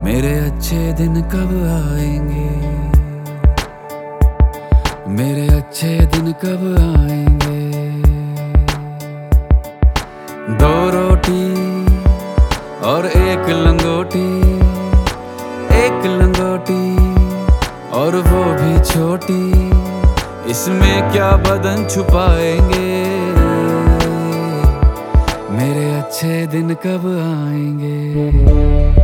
मेरे अच्छे दिन कब आएंगे, मेरे अच्छे दिन कब आएंगे। दो रोटी और एक लंगोटी, एक लंगोटी और वो भी छोटी, इसमें क्या बदन छुपाएंगे। मेरे अच्छे दिन कब आएंगे।